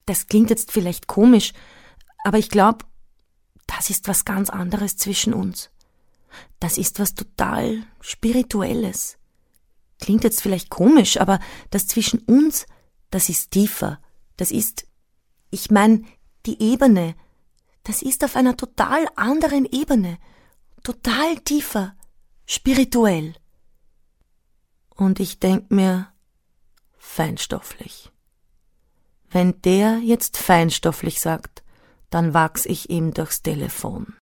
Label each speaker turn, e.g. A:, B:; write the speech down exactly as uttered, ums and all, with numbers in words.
A: das klingt jetzt vielleicht komisch, aber ich glaube, das ist was ganz anderes zwischen uns. Das ist was total Spirituelles. Klingt jetzt vielleicht komisch, aber das zwischen uns, das ist tiefer. Das ist, ich meine, die Ebene, das ist auf einer total anderen Ebene. Total tiefer, spirituell. Und ich denk mir, feinstofflich. Wenn der jetzt feinstofflich sagt, dann wachs ich ihm durchs Telefon.